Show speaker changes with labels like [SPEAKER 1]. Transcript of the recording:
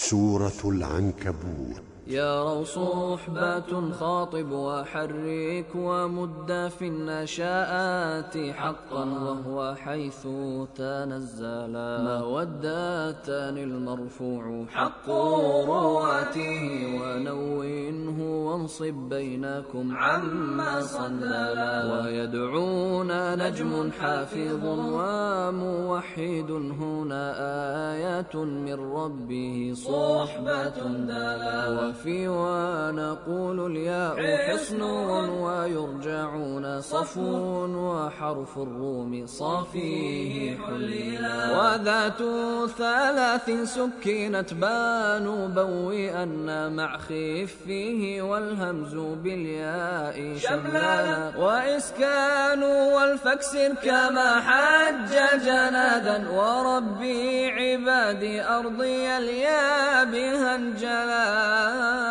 [SPEAKER 1] سورة العنكبوت.
[SPEAKER 2] يا صحبة خاطب وحرك ومد في النشاءات حقا، وهو حيث تنزلا مودتان المرفوع حق رواته، ونوّنه وانصب بينكم عما صللا. ويدعون نجم حافظ وموحد، هنا آيات من ربه صحبة دلا. وفي ونقول الياء حصن، ويرجعون صفو، وحرف الروم صافيه حللا. وذات ثلاث سكنت بانوا بوئن مع خفه، والهمز بالياء شملا. وإسكان والفكسر كما حج جنادا، وربي عبادي أرضي الياء بها انجلا.